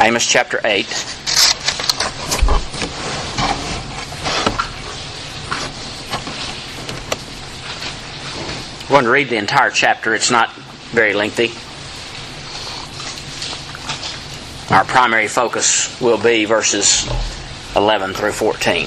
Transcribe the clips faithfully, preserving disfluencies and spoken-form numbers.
Amos chapter eight. We're going to read the entire chapter. It's not very lengthy. Our primary focus will be verses eleven through fourteen.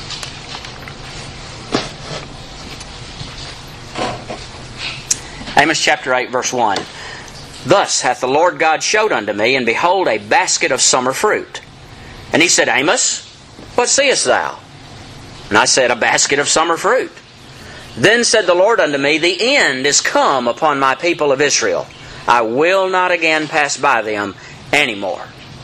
Amos chapter eight, verse one. Thus hath the Lord God showed unto me, and behold, a basket of summer fruit. And he said, Amos, what seest thou? And I said, a basket of summer fruit. Then said the Lord unto me, the end is come upon my people of Israel. I will not again pass by them any more.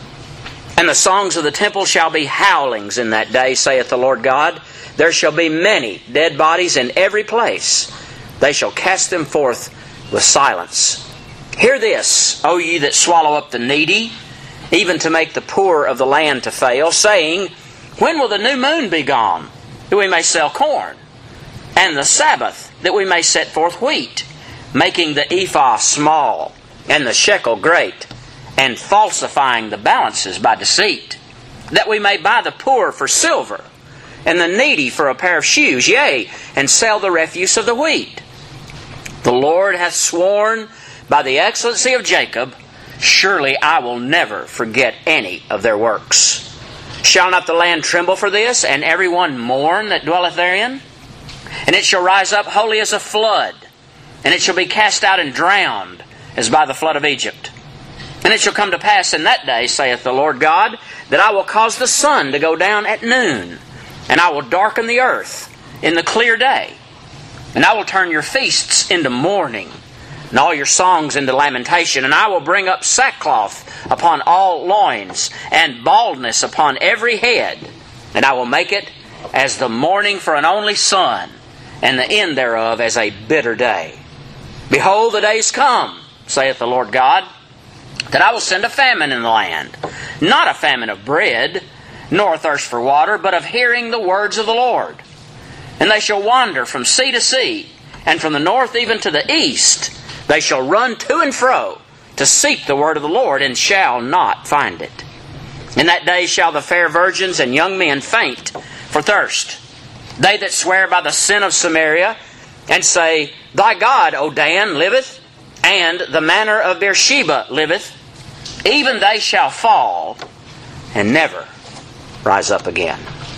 And the songs of the temple shall be howlings in that day, saith the Lord God. There shall be many dead bodies in every place. They shall cast them forth with silence. Hear this, O ye that swallow up the needy, even to make the poor of the land to fail, saying, when will the new moon be gone, that we may sell corn? And the Sabbath, that we may set forth wheat, making the ephah small, and the shekel great, and falsifying the balances by deceit, that we may buy the poor for silver, and the needy for a pair of shoes, yea, and sell the refuse of the wheat. The Lord hath sworn by the excellency of Jacob, surely I will never forget any of their works. Shall not the land tremble for this, and every one mourn that dwelleth therein? And it shall rise up wholly as a flood, and it shall be cast out and drowned, as by the flood of Egypt. And it shall come to pass in that day, saith the Lord God, that I will cause the sun to go down at noon, and I will darken the earth in the clear day. And I will turn your feasts into mourning, and all your songs into lamentation. And I will bring up sackcloth upon all loins, and baldness upon every head. And I will make it as the mourning for an only son, and the end thereof as a bitter day. Behold, the days come, saith the Lord God, that I will send a famine in the land, not a famine of bread, nor a thirst for water, but of hearing the words of the Lord. And they shall wander from sea to sea, and from the north even to the east. They shall run to and fro to seek the word of the Lord, and shall not find it. In that day shall the fair virgins and young men faint for thirst. They that swear by the sin of Samaria, and say, thy God, O Dan, liveth, and the manor of Beersheba liveth, even they shall fall, and never rise up again.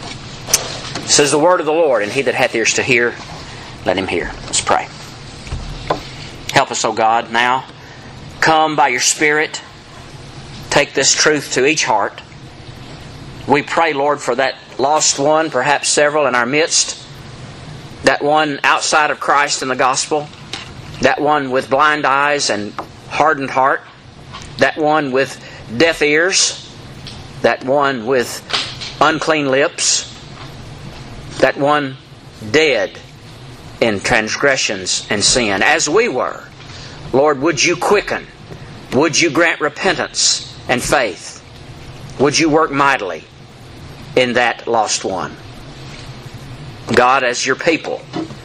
This is the word of the Lord, and he that hath ears to hear, let him hear. Let's pray. Help us, O God, now. Come by your Spirit. Take this truth to each heart. We pray, Lord, for that lost one, perhaps several in our midst. That one outside of Christ and the gospel. That one with blind eyes and hardened heart. That one with deaf ears. That one with unclean lips. That one dead in transgressions and sin, as we were. Lord, would you quicken? Would you grant repentance and faith? Would you work mightily in that lost one? God, as your people,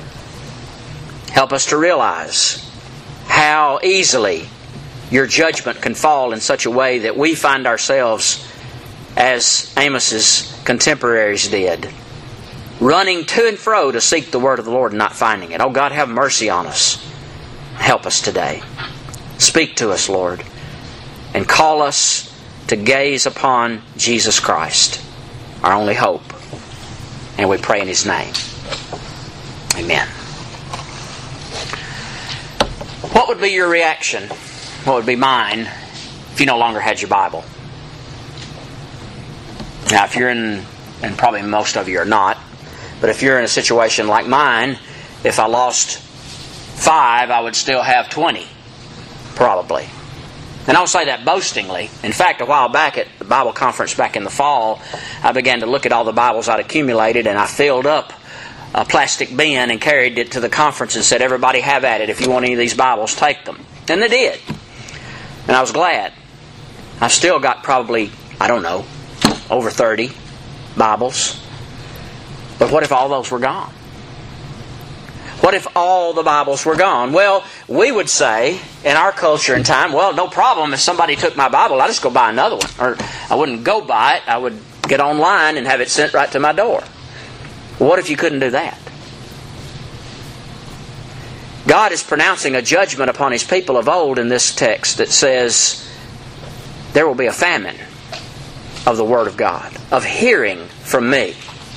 help us to realize how easily your judgment can fall in such a way that we find ourselves as Amos's contemporaries did, running to and fro to seek the word of the Lord and not finding it. Oh God, have mercy on us. Help us today. Speak to us, Lord, and call us to gaze upon Jesus Christ, our only hope. And we pray in His name. Amen. What would be your reaction? What would be mine if you no longer had your Bible? Now, if you're in, and probably most of you are not, but if you're in a situation like mine, if I lost five, I would still have twenty, probably. And I don't say that boastingly. In fact, a while back at the Bible conference back in the fall, I began to look at all the Bibles I'd accumulated, and I filled up a plastic bin and carried it to the conference and said, everybody have at it. If you want any of these Bibles, take them. And they did. And I was glad. I've still got probably, I don't know, over thirty Bibles. But what if all those were gone? What if all the Bibles were gone? Well, we would say, in our culture and time, well, no problem if somebody took my Bible, I'll just go buy another one. Or I wouldn't go buy it, I would get online and have it sent right to my door. What if you couldn't do that? God is pronouncing a judgment upon His people of old in this text that says there will be a famine of the Word of God, of hearing from me.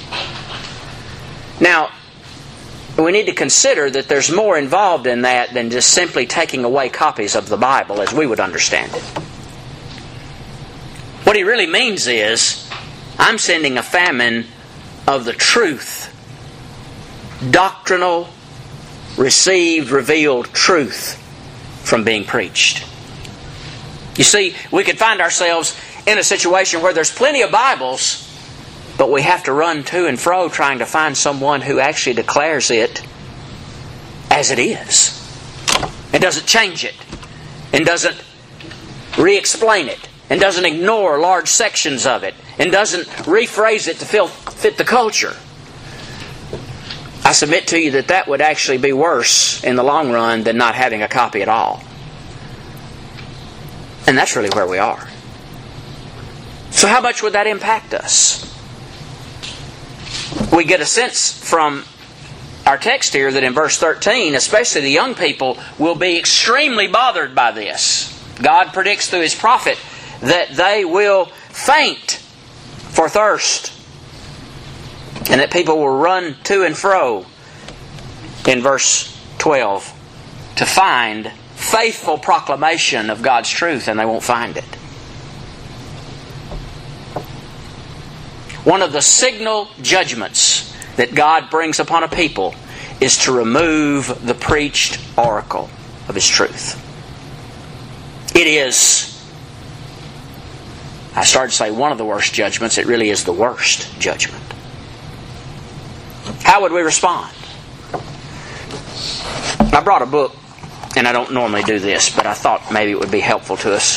Now, we need to consider that there's more involved in that than just simply taking away copies of the Bible as we would understand it. What He really means is, I'm sending a famine of the truth, doctrinal, received, revealed truth from being preached. You see, we could find ourselves in a situation where there's plenty of Bibles, but we have to run to and fro trying to find someone who actually declares it as it is. And doesn't change it. And doesn't re-explain it. And doesn't ignore large sections of it. And doesn't rephrase it to fit the culture. I submit to you that that would actually be worse in the long run than not having a copy at all. And that's really where we are. So how much would that impact us? We get a sense from our text here that in verse thirteen, especially the young people, will be extremely bothered by this. God predicts through His prophet that they will faint for thirst. And that people will run to and fro in verse twelve to find faithful proclamation of God's truth, and they won't find it. One of the signal judgments that God brings upon a people is to remove the preached oracle of His truth. It is, I started to say one of the worst judgments. It really is the worst judgment. How would we respond? I brought a book, and I don't normally do this, but I thought maybe it would be helpful to us.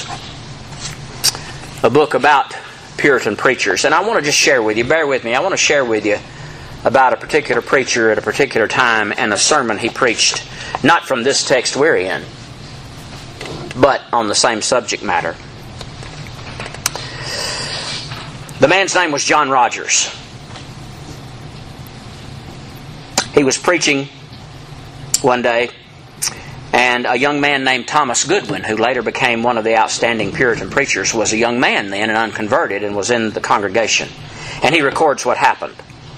A book about Puritan preachers. And I want to just share with you, bear with me, I want to share with you about a particular preacher at a particular time and a sermon he preached, not from this text we're in, but on the same subject matter. The man's name was John Rogers. He was preaching one day, and a young man named Thomas Goodwin, who later became one of the outstanding Puritan preachers, was a young man then and unconverted and was in the congregation. And he records what happened.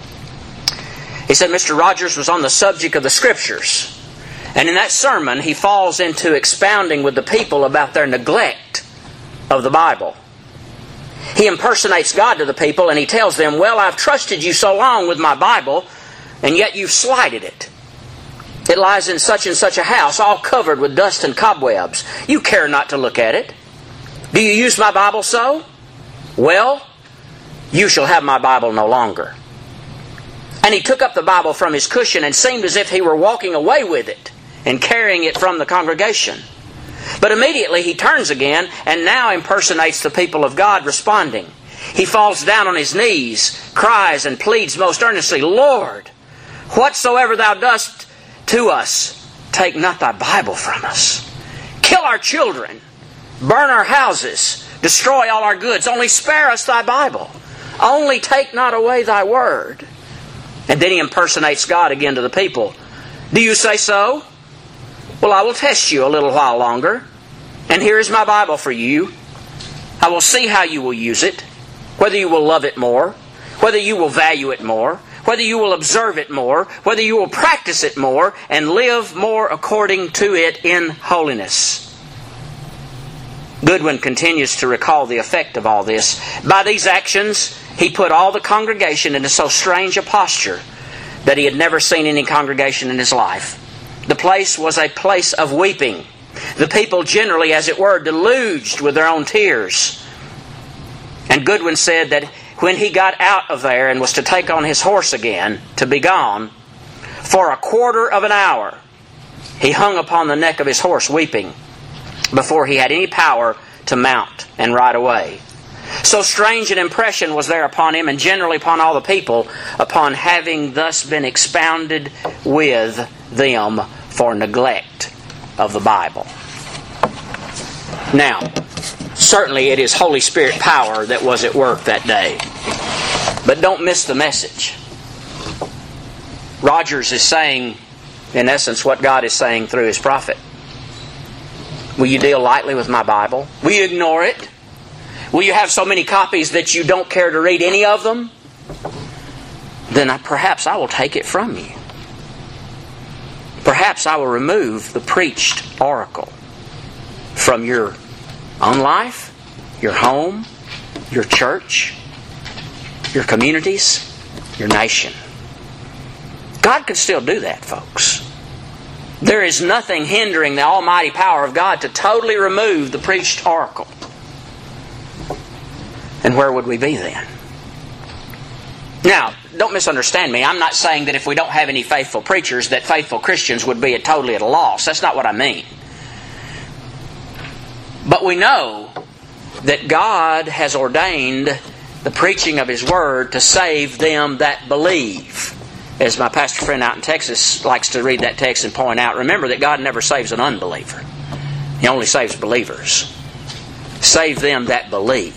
He said Mister Rogers was on the subject of the Scriptures. And in that sermon, he falls into expounding with the people about their neglect of the Bible. He impersonates God to the people and he tells them, well, I've trusted you so long with my Bible, and yet you've slighted it. It lies in such and such a house, all covered with dust and cobwebs. You care not to look at it. Do you use my Bible so? Well, you shall have my Bible no longer. And he took up the Bible from his cushion and seemed as if he were walking away with it and carrying it from the congregation. But immediately he turns again and now impersonates the people of God, responding. He falls down on his knees, cries and pleads most earnestly, Lord, whatsoever thou dost to us, take not thy Bible from us. Kill our children, burn our houses, destroy all our goods, only spare us thy Bible. Only take not away thy word. And then he impersonates God again to the people. Do you say so? Well, I will test you a little while longer. And here is my Bible for you. I will see how you will use it, whether you will love it more, whether you will value it more, whether you will observe it more, whether you will practice it more, and live more according to it in holiness. Goodwin continues to recall the effect of all this. By these actions, he put all the congregation into so strange a posture that he had never seen any congregation in his life. The place was a place of weeping. The people generally, as it were, deluged with their own tears. And Goodwin said that when he got out of there and was to take on his horse again, to be gone, for a quarter of an hour, he hung upon the neck of his horse weeping before he had any power to mount and ride away. So strange an impression was there upon him, and generally upon all the people, upon having thus been expounded with them for neglect of the Bible. Now, certainly it is Holy Spirit power that was at work that day. But don't miss the message. Rogers is saying, in essence, what God is saying through His prophet. Will you deal lightly with my Bible? Will you ignore it? Will you have so many copies that you don't care to read any of them? Then I, perhaps I will take it from you. Perhaps I will remove the preached oracle from your own life, your home, your church, your communities, your nation. God can still do that, folks. There is nothing hindering the almighty power of God to totally remove the preached oracle. And where would we be then? Now, don't misunderstand me. I'm not saying that if we don't have any faithful preachers, that faithful Christians would be totally at a loss. That's not what I mean. But we know that God has ordained the preaching of His Word to save them that believe. As my pastor friend out in Texas likes to read that text and point out, remember that God never saves an unbeliever. He only saves believers. Save them that believe.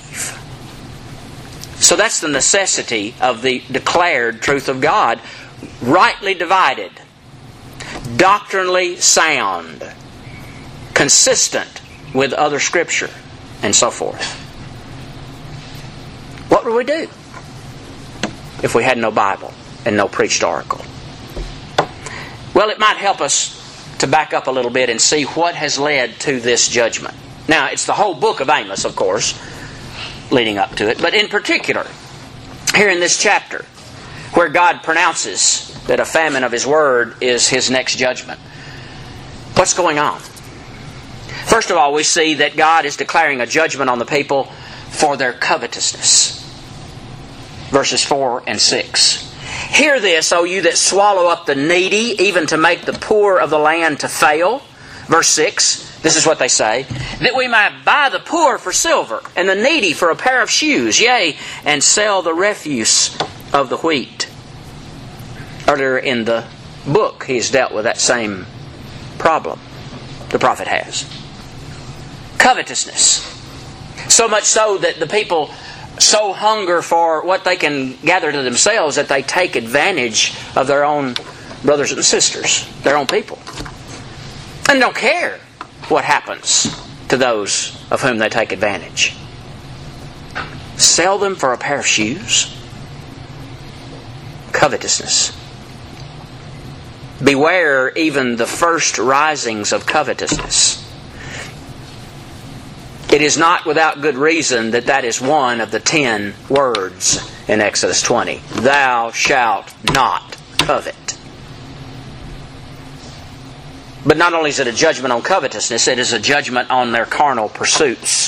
So that's the necessity of the declared truth of God, rightly divided, doctrinally sound, consistent with other Scripture, and so forth. What would we do if we had no Bible and no preached oracle? Well, it might help us to back up a little bit and see what has led to this judgment. Now, it's the whole book of Amos, of course, leading up to it, but in particular, here in this chapter, where God pronounces that a famine of His Word is His next judgment. What's going on? First of all, we see that God is declaring a judgment on the people for their covetousness. Verses four and six. Hear this, O you that swallow up the needy, even to make the poor of the land to fail. Verse six. This is what they say. That we might buy the poor for silver, and the needy for a pair of shoes, yea, and sell the refuse of the wheat. Earlier in the book, he's dealt with that same problem. The prophet has. Covetousness. So much so that the people so hunger for what they can gather to themselves that they take advantage of their own brothers and sisters, their own people. And don't care what happens to those of whom they take advantage. Sell them for a pair of shoes? Covetousness. Beware even the first risings of covetousness. It is not without good reason that that is one of the ten words in Exodus twenty. Thou shalt not covet. But not only is it a judgment on covetousness, it is a judgment on their carnal pursuits.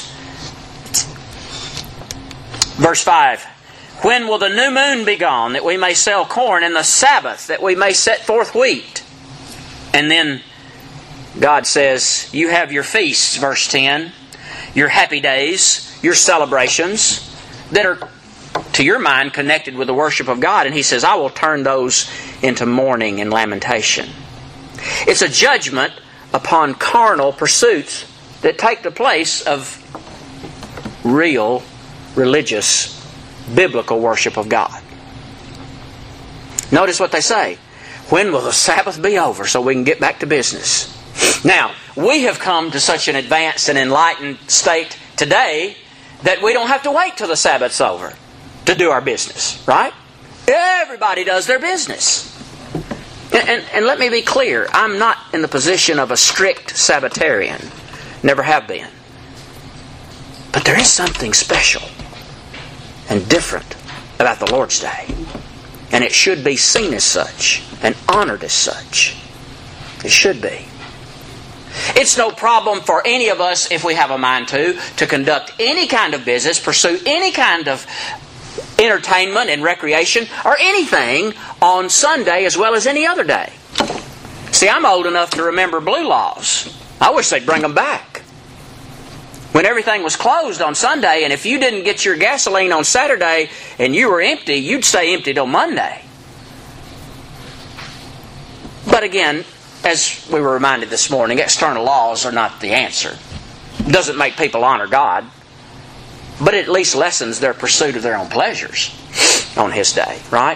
Verse five. When will the new moon be gone, that we may sell corn, and the Sabbath, that we may set forth wheat? And then God says, you have your feasts, verse ten, your happy days, your celebrations, that are, to your mind, connected with the worship of God. And He says, I will turn those into mourning and lamentation. It's a judgment upon carnal pursuits that take the place of real, religious, biblical worship of God. Notice what they say. When will the Sabbath be over so we can get back to business? Now, we have come to such an advanced and enlightened state today that we don't have to wait till the Sabbath's over to do our business, right? Everybody does their business. And, and, and let me be clear, I'm not in the position of a strict Sabbatarian. Never have been. But there is something special and different about the Lord's Day. And it should be seen as such and honored as such. It should be. It's no problem for any of us, if we have a mind to, to conduct any kind of business, pursue any kind of entertainment and recreation, or anything on Sunday as well as any other day. See, I'm old enough to remember blue laws. I wish they'd bring them back. When everything was closed on Sunday, and if you didn't get your gasoline on Saturday and you were empty, you'd stay empty till Monday. But again, as we were reminded this morning, external laws are not the answer. It doesn't make people honor God, but it at least lessens their pursuit of their own pleasures on His day, right?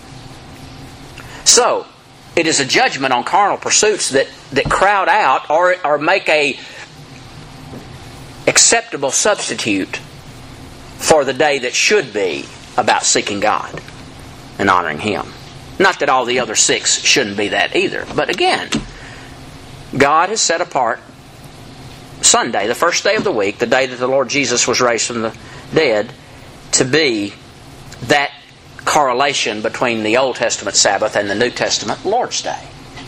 So, it is a judgment on carnal pursuits that, that crowd out or, or make a acceptable substitute for the day that should be about seeking God and honoring Him. Not that all the other six shouldn't be that either. But again, God has set apart Sunday, the first day of the week, the day that the Lord Jesus was raised from the dead, to be that correlation between the Old Testament Sabbath and the New Testament Lord's Day.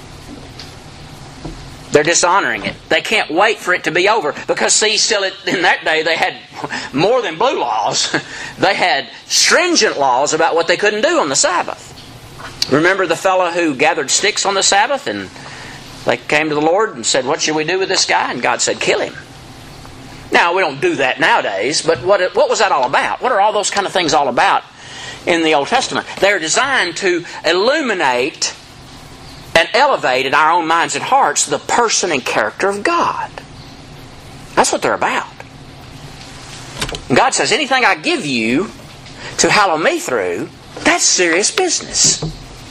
They're dishonoring it. They can't wait for it to be over because, see, still in that day they had more than blue laws. They had stringent laws about what they couldn't do on the Sabbath. Remember the fellow who gathered sticks on the Sabbath, and they came to the Lord and said, "What should we do with this guy?" And God said, "Kill him." Now, we don't do that nowadays, but what, what was that all about? What are all those kind of things all about in the Old Testament? They're designed to illuminate and elevate in our own minds and hearts the person and character of God. That's what they're about. And God says, anything I give you to hallow me through, that's serious business.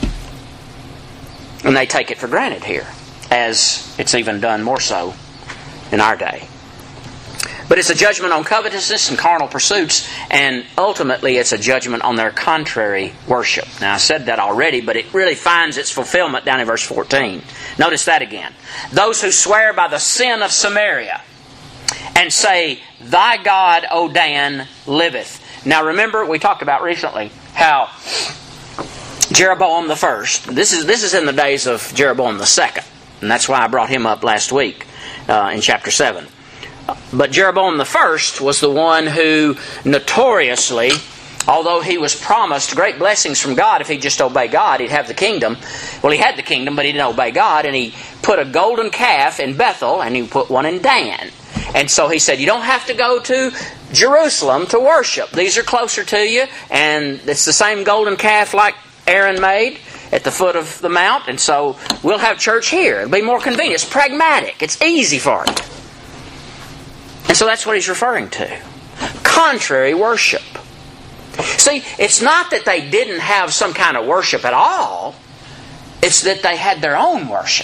And they take it for granted here, as it's even done more so in our day. But it's a judgment on covetousness and carnal pursuits, and ultimately it's a judgment on their contrary worship. Now I said that already, but it really finds its fulfillment down in verse fourteen. Notice that again. Those who swear by the sin of Samaria and say, "Thy God, O Dan, liveth." Now remember, we talked about recently how Jeroboam the first, this is, this is in the days of Jeroboam the second, and that's why I brought him up last week uh, in chapter seven. But Jeroboam the first was the one who notoriously, although he was promised great blessings from God if he'd just obey God, he'd have the kingdom. Well, he had the kingdom, but he didn't obey God, and he put a golden calf in Bethel, and he put one in Dan. And so he said, you don't have to go to Jerusalem to worship. These are closer to you, and it's the same golden calf like Aaron made at the foot of the mount, and so we'll have church here. It'll be more convenient. It's pragmatic. It's easy for you. And so that's what he's referring to. Contrary worship. See, it's not that they didn't have some kind of worship at all. It's that they had their own worship.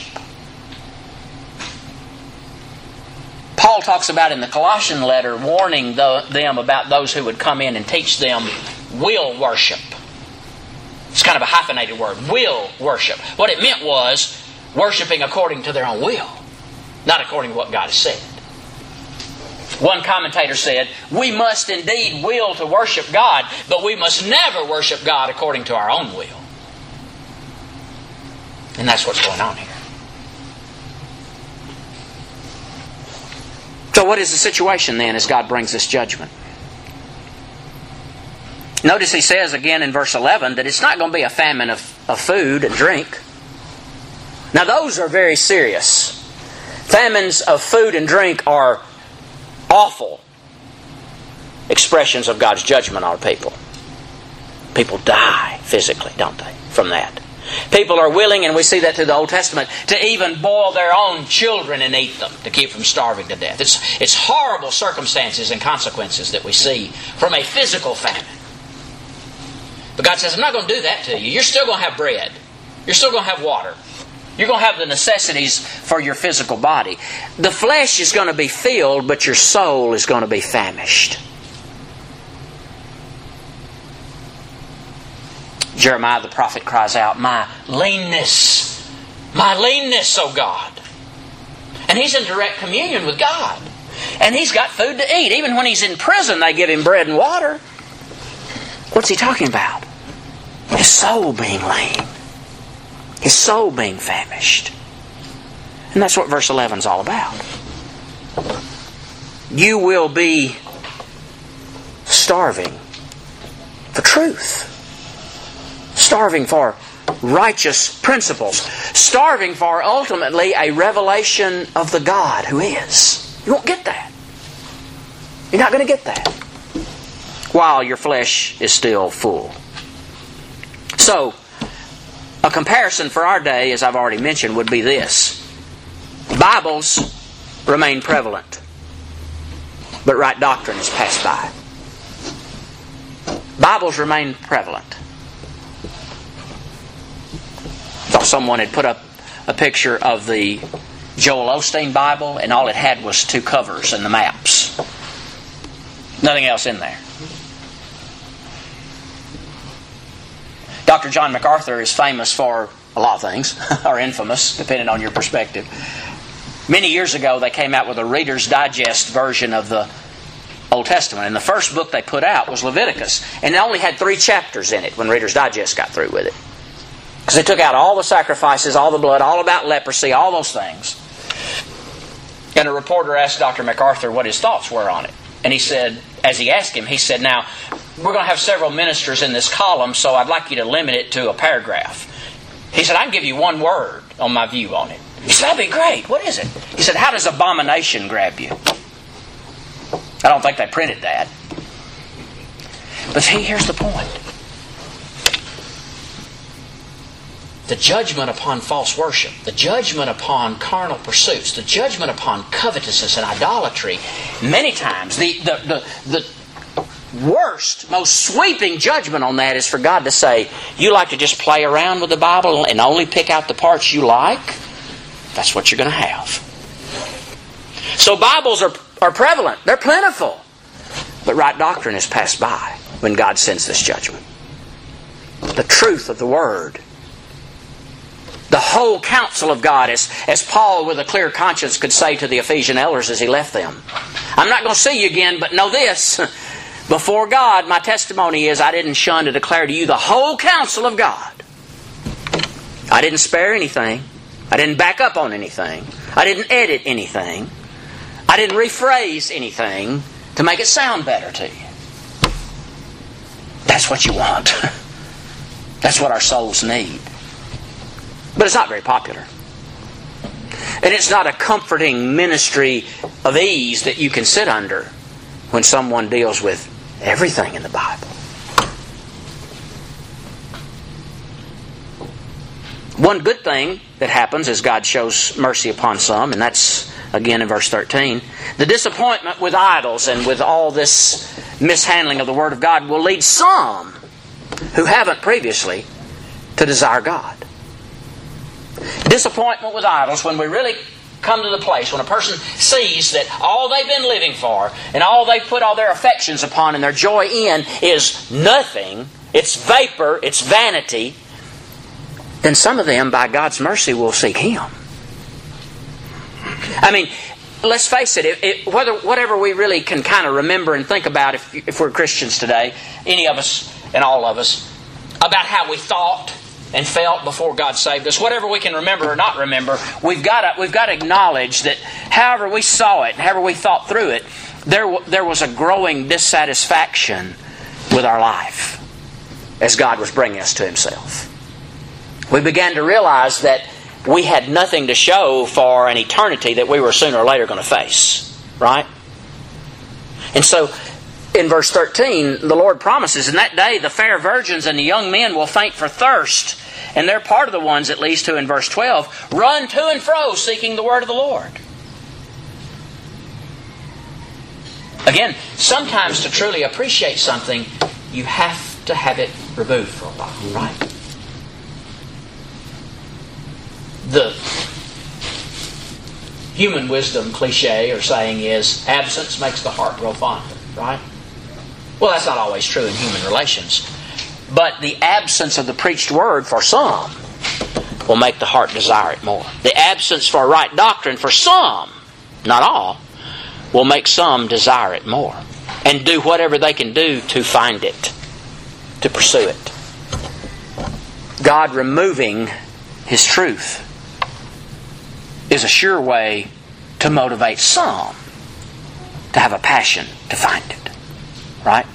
Paul talks about in the Colossian letter, warning the, them about those who would come in and teach them will worship. It's kind of a hyphenated word, will worship. What it meant was worshiping according to their own will, not according to what God has said. One commentator said, we must indeed will to worship God, but we must never worship God according to our own will. And that's what's going on here. So what is the situation then as God brings this judgment? Notice he says again in verse eleven that it's not going to be a famine of, of food and drink. Now those are very serious. Famines of food and drink are awful expressions of God's judgment on people. People die physically, don't they, from that. People are willing, and we see that through the Old Testament, to even boil their own children and eat them to keep from starving to death. It's, it's horrible circumstances and consequences that we see from a physical famine. But God says, I'm not going to do that to you. You're still going to have bread. You're still going to have water. You're going to have the necessities for your physical body. The flesh is going to be filled, but your soul is going to be famished. Jeremiah the prophet cries out, my leanness, my leanness, O God. And he's in direct communion with God. And he's got food to eat. Even when he's in prison, they give him bread and water. What's he talking about? His soul being lean. His soul being famished. And that's what verse eleven is all about. You will be starving for truth. Starving for righteous principles. Starving for ultimately a revelation of the God who is. You won't get that. You're not going to get that while your flesh is still full. So, A comparison for our day, as I've already mentioned, would be this. Bibles remain prevalent, but right doctrine is passed by. Bibles remain prevalent. I thought someone had put up a picture of the Joel Osteen Bible, and all it had was two covers and the maps. Nothing else in there. Doctor John MacArthur is famous for a lot of things, or infamous, depending on your perspective. Many years ago, they came out with a Reader's Digest version of the Old Testament. And the first book they put out was Leviticus. And it only had three chapters in it when Reader's Digest got through with it. Because they took out all the sacrifices, all the blood, all about leprosy, all those things. And a reporter asked Doctor MacArthur what his thoughts were on it. And he said, as he asked him, he said, now, we're going to have several ministers in this column, so I'd like you to limit it to a paragraph. He said, I can give you one word on my view on it. He said, that'd be great. What is it? He said, how does abomination grab you? I don't think they printed that. But see, here's the point. The judgment upon false worship, the judgment upon carnal pursuits, the judgment upon covetousness and idolatry, many times the, the, the, the worst, most sweeping judgment on that is for God to say, you like to just play around with the Bible and only pick out the parts you like? That's what you're going to have. So Bibles are, are prevalent. They're plentiful. But right doctrine is passed by when God sends this judgment. The truth of the Word, the whole counsel of God, as, as Paul with a clear conscience could say to the Ephesian elders as he left them. I'm not going to see you again, but know this. Before God, my testimony is I didn't shun to declare to you the whole counsel of God. I didn't spare anything. I didn't back up on anything. I didn't edit anything. I didn't rephrase anything to make it sound better to you. That's what you want. That's what our souls need. But it's not very popular. And it's not a comforting ministry of ease that you can sit under when someone deals with everything in the Bible. One good thing that happens is God shows mercy upon some, and that's again in verse thirteen. The disappointment with idols and with all this mishandling of the Word of God will lead some who haven't previously to desire God. Disappointment with idols, when we really come to the place when a person sees that all they've been living for and all they've put all their affections upon and their joy in is nothing, it's vapor, it's vanity, then some of them, by God's mercy, will seek Him. I mean, let's face it, it, it whether, whatever we really can kind of remember and think about if, if we're Christians today, any of us and all of us, about how we thought and felt before God saved us, whatever we can remember or not remember, we've got to, we've got to acknowledge that however we saw it, however we thought through it, there, there was a growing dissatisfaction with our life as God was bringing us to Himself. We began to realize that we had nothing to show for an eternity that we were sooner or later going to face. Right? And so, in verse thirteen, the Lord promises, in that day the fair virgins and the young men will faint for thirst. And they're part of the ones, at least, who in verse twelve, run to and fro seeking the word of the Lord. Again, sometimes to truly appreciate something, you have to have it removed for a while, right? The human wisdom cliche or saying is, absence makes the heart grow fonder, right? Well, that's not always true in human relations. But the absence of the preached word for some will make the heart desire it more. The absence for right doctrine for some, not all, will make some desire it more. And do whatever they can do to find it, to pursue it. God removing His truth is a sure way to motivate some to have a passion to find it. Right?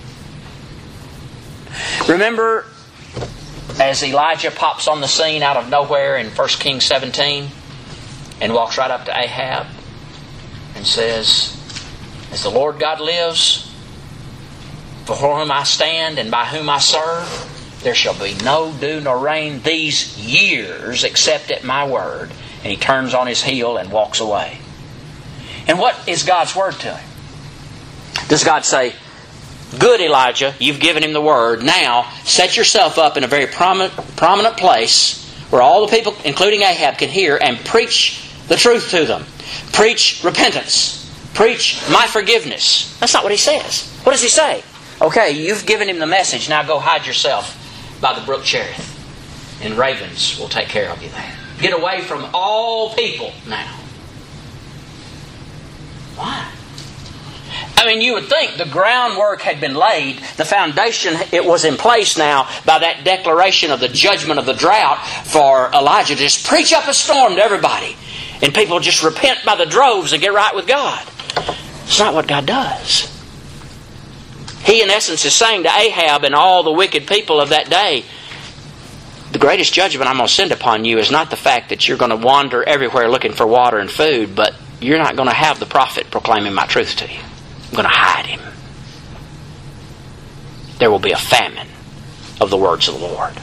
Remember, as Elijah pops on the scene out of nowhere in First Kings seventeen and walks right up to Ahab and says, as the Lord God lives, before whom I stand and by whom I serve, there shall be no dew nor rain these years except at my word. And he turns on his heel and walks away. And what is God's word to him? Does God say, good Elijah, you've given him the word. Now set yourself up in a very prominent, prominent place where all the people, including Ahab, can hear and preach the truth to them. Preach repentance. Preach my forgiveness. That's not what he says. What does he say? Okay, you've given him the message. Now go hide yourself by the brook Cherith, and ravens will take care of you there. Get away from all people now. Why? I mean, you would think the groundwork had been laid, the foundation, it was in place now by that declaration of the judgment of the drought for Elijah to just preach up a storm to everybody. And people just repent by the droves and get right with God. It's not what God does. He, in essence, is saying to Ahab and all the wicked people of that day, the greatest judgment I'm going to send upon you is not the fact that you're going to wander everywhere looking for water and food, but you're not going to have the prophet proclaiming my truth to you. I'm going to hide him. There will be a famine of the words of the Lord.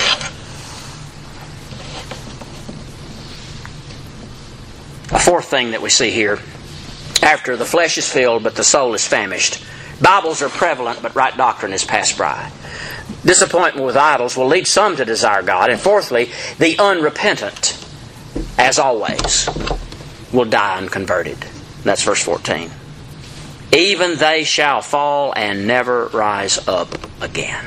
A fourth thing that we see here, after the flesh is filled but the soul is famished, Bibles are prevalent but right doctrine is passed by. Disappointment with idols will lead some to desire God. And fourthly, the unrepentant, as always, will die unconverted. That's verse fourteen. Even they shall fall and never rise up again.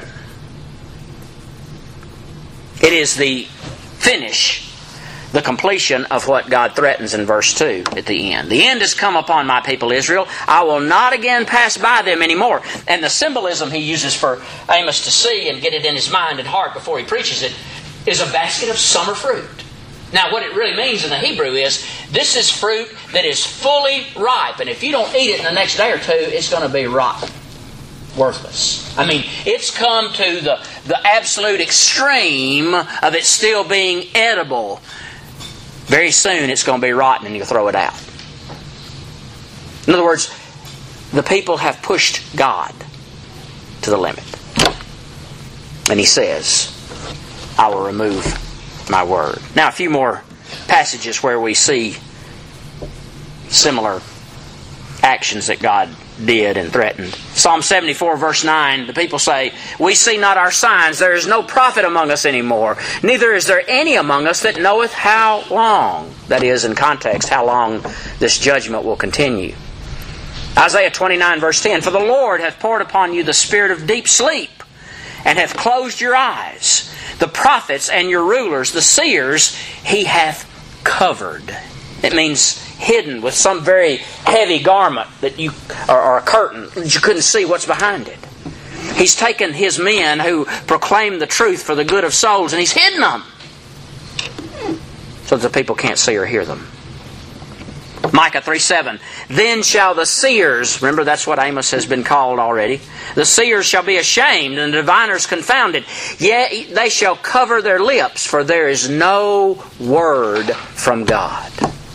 It is the finish, the completion of what God threatens in verse two at the end. The end has come upon my people Israel. I will not again pass by them anymore. And the symbolism he uses for Amos to see and get it in his mind and heart before he preaches it is a basket of summer fruit. Now what it really means in the Hebrew is this is fruit that is fully ripe. And if you don't eat it in the next day or two, it's going to be rotten. Worthless. I mean, it's come to the, the absolute extreme of it still being edible. Very soon it's going to be rotten and you'll throw it out. In other words, the people have pushed God to the limit. And he says, I will remove my word. Now a few more passages where we see similar actions that God did and threatened. Psalm seventy-four verse nine, the people say, we see not our signs, there is no prophet among us anymore, neither is there any among us that knoweth how long. That is, in context, how long this judgment will continue. Isaiah twenty-nine verse ten, for the Lord hath poured upon you the spirit of deep sleep, and hath closed your eyes. The prophets and your rulers, the seers, he hath covered. It means hidden with some very heavy garment that you, or, or a curtain that you couldn't see what's behind it. He's taken his men who proclaim the truth for the good of souls and he's hidden them so that the people can't see or hear them. Micah three seven, then shall the seers, remember that's what Amos has been called already, the seers shall be ashamed and the diviners confounded, yet they shall cover their lips, for there is no word from God.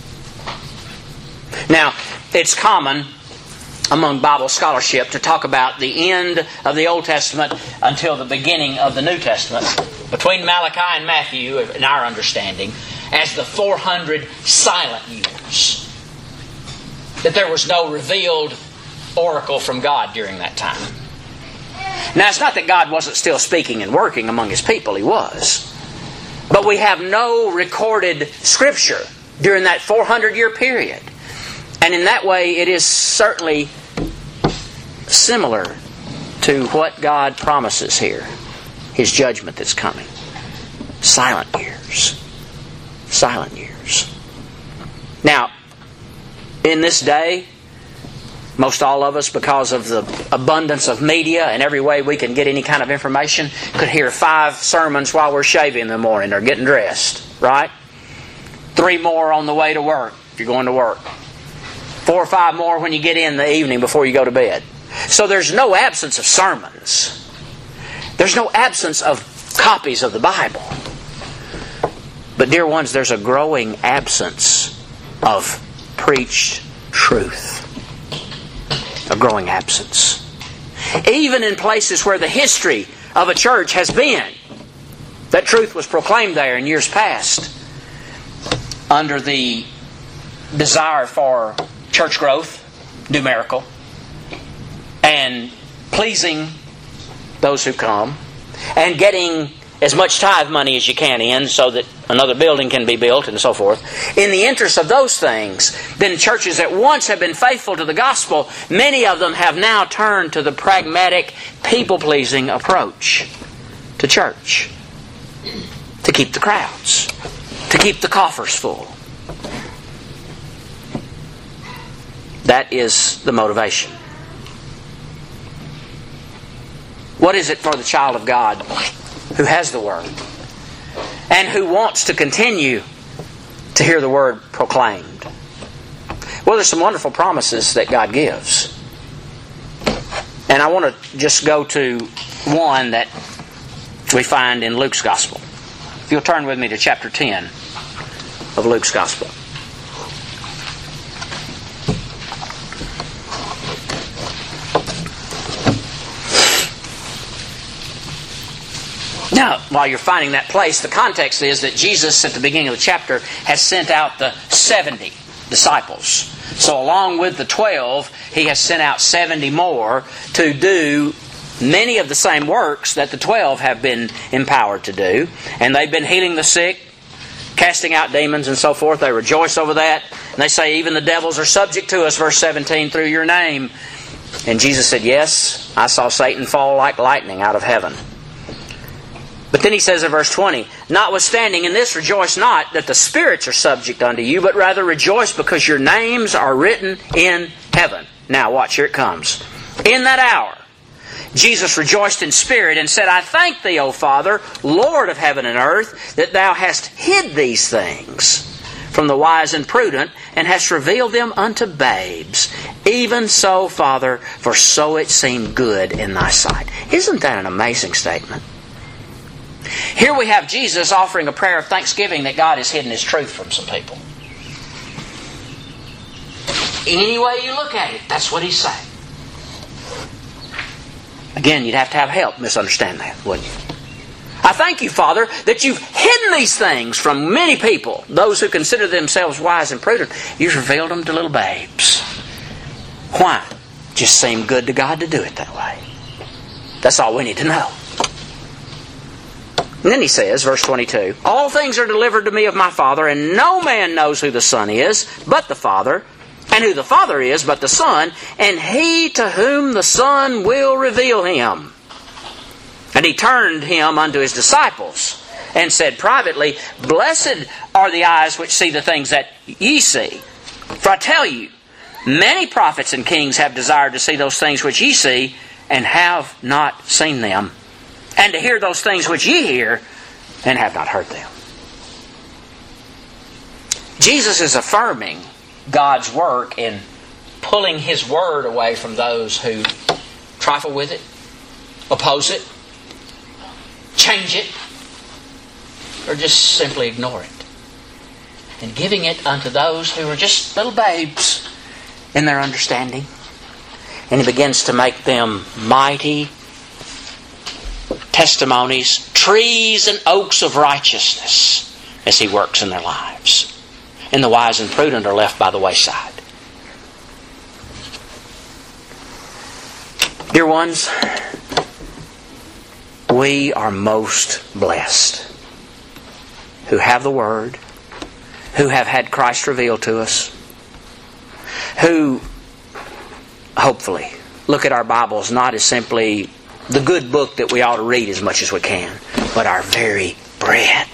Now, it's common among Bible scholarship to talk about the end of the Old Testament until the beginning of the New Testament, between Malachi and Matthew, in our understanding, as the four hundred silent years. That there was no revealed oracle from God during that time. Now, it's not that God wasn't still speaking and working among His people. He was. But we have no recorded Scripture during that four hundred year period. And in that way, it is certainly similar to what God promises here. His judgment that's coming. Silent years. Silent years. Now, in this day, most all of us, because of the abundance of media and every way we can get any kind of information, could hear five sermons while we're shaving in the morning or getting dressed, right? Three more on the way to work, if you're going to work. Four or five more when you get in the evening before you go to bed. So there's no absence of sermons. There's no absence of copies of the Bible. But dear ones, there's a growing absence of preached truth. A growing absence. Even in places where the history of a church has been that truth was proclaimed there in years past under the desire for church growth, numerical, and pleasing those who come, and getting as much tithe money as you can in so that another building can be built and so forth. In the interest of those things, then churches that once have been faithful to the gospel, many of them have now turned to the pragmatic, people-pleasing approach to church. To keep the crowds. To keep the coffers full. That is the motivation. What is it for the child of God who has the Word and who wants to continue to hear the Word proclaimed? Well, there's some wonderful promises that God gives. And I want to just go to one that we find in Luke's Gospel. If you'll turn with me to chapter ten of Luke's Gospel. Now, while you're finding that place, the context is that Jesus, at the beginning of the chapter, has sent out the seventy disciples. So along with the twelve, He has sent out seventy more to do many of the same works that the twelve have been empowered to do. And they've been healing the sick, casting out demons and so forth. They rejoice over that. And they say, even the devils are subject to us, verse seventeen, through your name. And Jesus said, yes, I saw Satan fall like lightning out of heaven. But then He says in verse twenty, notwithstanding in this rejoice not that the spirits are subject unto you, but rather rejoice because your names are written in heaven. Now watch, here it comes. In that hour, Jesus rejoiced in spirit and said, I thank Thee, O Father, Lord of heaven and earth, that Thou hast hid these things from the wise and prudent, and hast revealed them unto babes. Even so, Father, for so it seemed good in Thy sight. Isn't that an amazing statement? Here we have Jesus offering a prayer of thanksgiving that God has hidden His truth from some people. Any way you look at it, that's what He's saying. Again, you'd have to have help misunderstand that, wouldn't you? I thank You, Father, that You've hidden these things from many people, those who consider themselves wise and prudent. You've revealed them to little babes. Why? Just seemed good to God to do it that way. That's all we need to know. And then He says, verse twenty-two, all things are delivered to Me of My Father, and no man knows who the Son is, but the Father, and who the Father is, but the Son, and He to whom the Son will reveal Him. And He turned Him unto His disciples, and said privately, blessed are the eyes which see the things that ye see. For I tell you, many prophets and kings have desired to see those things which ye see, and have not seen them. And to hear those things which ye hear, and have not heard them. Jesus is affirming God's work in pulling His Word away from those who trifle with it, oppose it, change it, or just simply ignore it. And giving it unto those who are just little babes in their understanding. And He begins to make them mighty testimonies, trees and oaks of righteousness as He works in their lives. And the wise and prudent are left by the wayside. Dear ones, we are most blessed who have the Word, who have had Christ revealed to us, who hopefully look at our Bibles not as simply the good book that we ought to read as much as we can, but our very bread.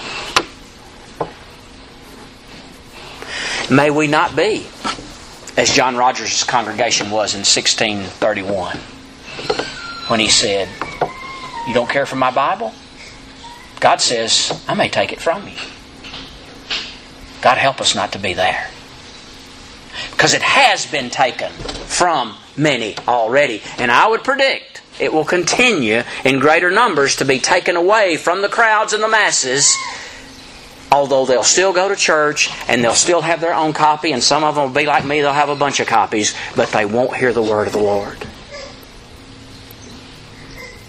May we not be as John Rogers' congregation was in sixteen thirty-one when he said, you don't care for my Bible? God says, I may take it from you. God help us not to be there. Because it has been taken from many already. And I would predict it will continue in greater numbers to be taken away from the crowds and the masses, although they'll still go to church and they'll still have their own copy, and some of them will be like me, they'll have a bunch of copies, but they won't hear the Word of the Lord.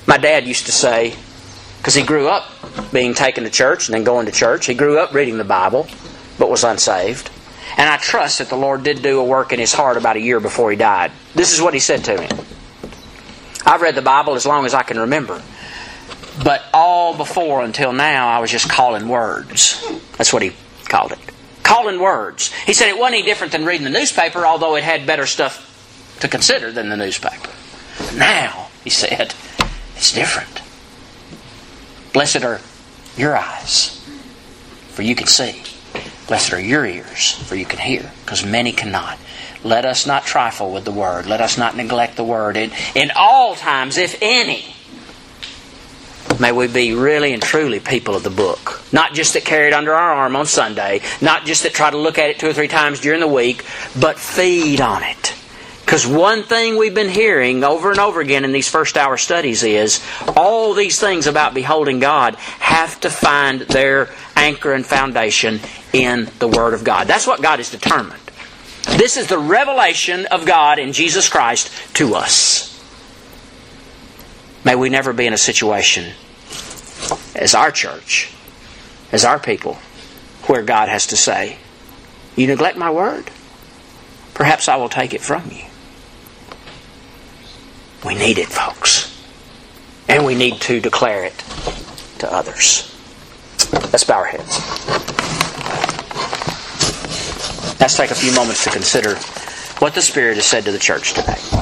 My dad used to say, because he grew up being taken to church and then going to church. He grew up reading the Bible, but was unsaved. And I trust that the Lord did do a work in his heart about a year before he died. This is what he said to me. I've read the Bible as long as I can remember. But all before until now, I was just calling words. That's what he called it. Calling words. He said it wasn't any different than reading the newspaper, although it had better stuff to consider than the newspaper. Now, he said, it's different. Blessed are your eyes, for you can see. Blessed are your ears, for you can hear, because many cannot. Let us not trifle with the Word. Let us not neglect the Word. In, in all times, if any, may we be really and truly people of the book. Not just that carry it under our arm on Sunday. Not just that try to look at it two or three times during the week. But feed on it. Because one thing we've been hearing over and over again in these first hour studies is all these things about beholding God have to find their anchor and foundation in the Word of God. That's what God has determined. This is the revelation of God in Jesus Christ to us. May we never be in a situation as our church, as our people, where God has to say, you neglect my Word, perhaps I will take it from you. We need it, folks. And we need to declare it to others. Let's bow our heads. Let's take a few moments to consider what the Spirit has said to the church today.